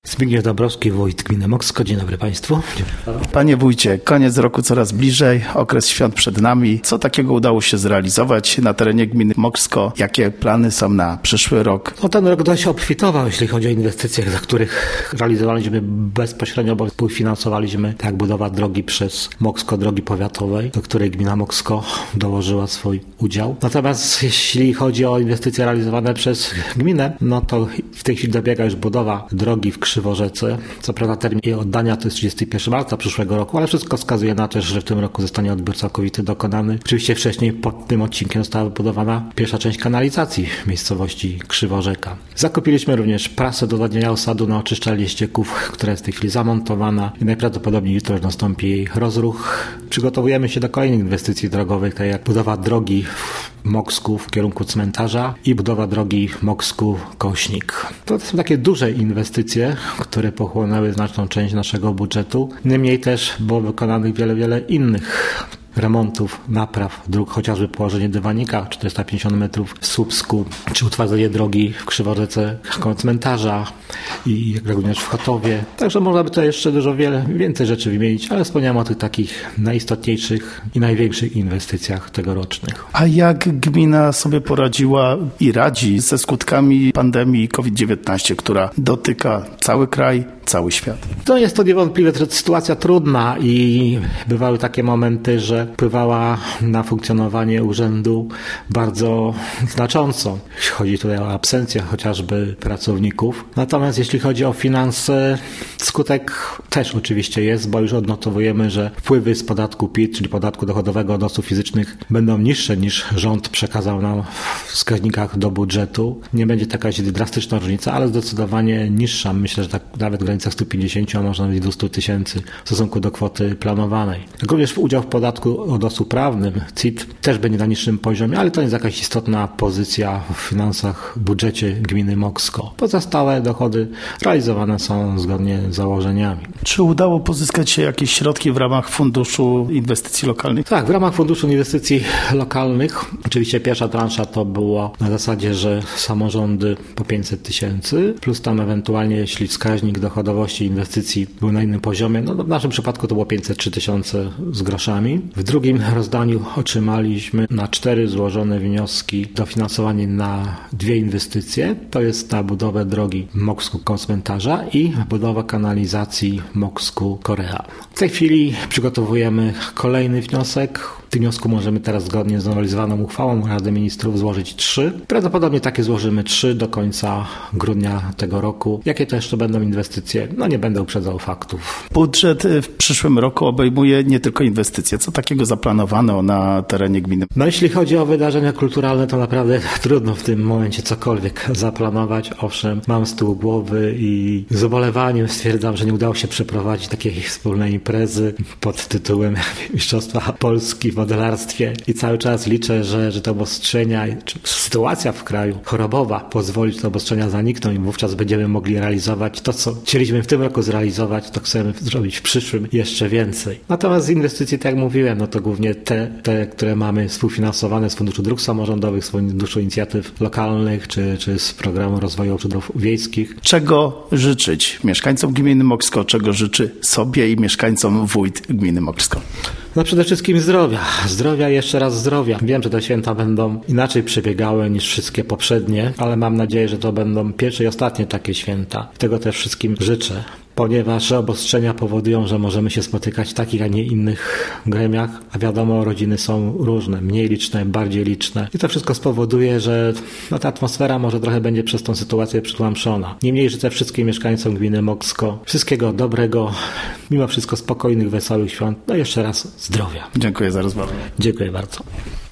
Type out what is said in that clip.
Zbigniew Dąbrowski, wójt gminy Moksko. Dzień dobry Państwu. Panie wójcie, koniec roku coraz bliżej, okres świąt przed nami. Co takiego udało się zrealizować na terenie gminy Moksko? Jakie plany są na przyszły rok? Ten rok dość obfitował, jeśli chodzi o inwestycje, za których realizowaliśmy bezpośrednio, bo współfinansowaliśmy, tak jak budowa drogi przez Moksko, drogi powiatowej, do której gmina Moksko dołożyła swój udział. Natomiast jeśli chodzi o inwestycje realizowane przez gminę, to w tej chwili dobiega już budowa drogi w Krzyworzece. Co prawda termin jej oddania to jest 31 marca przyszłego roku, ale wszystko wskazuje na to, że w tym roku zostanie odbiór całkowity dokonany. Oczywiście wcześniej pod tym odcinkiem została wybudowana pierwsza część kanalizacji w miejscowości Krzyworzeka. Zakupiliśmy również prasę do odwadniania osadu na oczyszczalnię ścieków, która jest w tej chwili zamontowana i najprawdopodobniej jutro już nastąpi jej rozruch. Przygotowujemy się do kolejnych inwestycji drogowych, tak jak budowa drogi w Moksku w kierunku cmentarza i budowa drogi Moksku-Kośnik. To są takie duże inwestycje, które pochłonęły znaczną część naszego budżetu. Niemniej też było wykonanych wiele innych remontów, napraw dróg, chociażby położenie dywanika 450 metrów w Słupsku, czy utwardzenie drogi w Krzyworzece koło cmentarza i również w Chotowie. Także można by to jeszcze więcej rzeczy wymienić, ale wspomniałem o tych takich najistotniejszych i największych inwestycjach tegorocznych. A jak gmina sobie poradziła i radzi ze skutkami pandemii COVID-19, która dotyka cały kraj, cały świat? To jest to niewątpliwie sytuacja trudna i bywały takie momenty, że wpływała na funkcjonowanie urzędu bardzo znacząco. Chodzi tutaj o absencję chociażby pracowników. Natomiast jeśli chodzi o finanse, skutek też oczywiście jest, bo już odnotowujemy, że wpływy z podatku PIT, czyli podatku dochodowego od osób fizycznych, będą niższe niż rząd przekazał nam w wskaźnikach do budżetu. Nie będzie taka drastyczna różnica, ale zdecydowanie niższa. Myślę, że tak nawet w granicach 150, a może nawet 200 tysięcy w stosunku do kwoty planowanej. Również udział w podatku od osób prawnym, CIT, też będzie na niższym poziomie, ale to jest jakaś istotna pozycja w finansach, w budżecie gminy Moksko. Pozostałe dochody realizowane są zgodnie z założeniami. Czy udało pozyskać się jakieś środki w ramach Funduszu Inwestycji Lokalnych? Tak, w ramach Funduszu Inwestycji Lokalnych. Oczywiście pierwsza transza to było na zasadzie, że samorządy po 500 tysięcy, plus tam ewentualnie, jeśli wskaźnik dochodowości inwestycji był na innym poziomie, w naszym przypadku to było 503 tysiące z groszami. W drugim rozdaniu otrzymaliśmy na 4 złożone wnioski dofinansowanie na 2 inwestycje. To jest na budowę drogi Moksku-Cmentarza i budowę kanalizacji Moksku-Korea. W tej chwili przygotowujemy kolejny wniosek. W tym wniosku możemy teraz zgodnie z znowelizowaną uchwałą Rady Ministrów złożyć 3. Prawdopodobnie takie złożymy 3 do końca grudnia tego roku. Jakie to jeszcze będą inwestycje? Nie będę uprzedzał faktów. Budżet w przyszłym roku obejmuje nie tylko inwestycje. Co takiego zaplanowano na terenie gminy? Jeśli chodzi o wydarzenia kulturalne, to naprawdę trudno w tym momencie cokolwiek zaplanować. Owszem, mam z tyłu głowy i z ubolewaniem stwierdzam, że nie udało się przeprowadzić takiej wspólnej imprezy pod tytułem Mistrzostwa Polski w modelarstwie i cały czas liczę, że te obostrzenia, czy sytuacja w kraju chorobowa pozwoli, że te obostrzenia zanikną i wówczas będziemy mogli realizować to, co chcieliśmy w tym roku zrealizować, to chcemy zrobić w przyszłym jeszcze więcej. Natomiast z inwestycji, tak jak mówiłem, to głównie te, które mamy współfinansowane z Funduszu Dróg Samorządowych, z Funduszu Inicjatyw Lokalnych, czy z Programu Rozwoju Obszarów Wiejskich. Czego życzyć mieszkańcom gminy Moksko? Czego życzy sobie i mieszkańcom wójt gminy Moksko? Przede wszystkim zdrowia. Zdrowia, jeszcze raz zdrowia. Wiem, że te święta będą inaczej przebiegały niż wszystkie poprzednie, ale mam nadzieję, że to będą pierwsze i ostatnie takie święta. Tego też wszystkim życzę. Ponieważ obostrzenia powodują, że możemy się spotykać w takich, a nie innych gremiach, a wiadomo, rodziny są różne, mniej liczne, bardziej liczne. I to wszystko spowoduje, że ta atmosfera może trochę będzie przez tą sytuację przytłamszona. Niemniej życzę wszystkim mieszkańcom gminy Moksko wszystkiego dobrego, mimo wszystko spokojnych, wesołych świąt. Jeszcze raz zdrowia. Dziękuję za rozmowę. Dziękuję bardzo.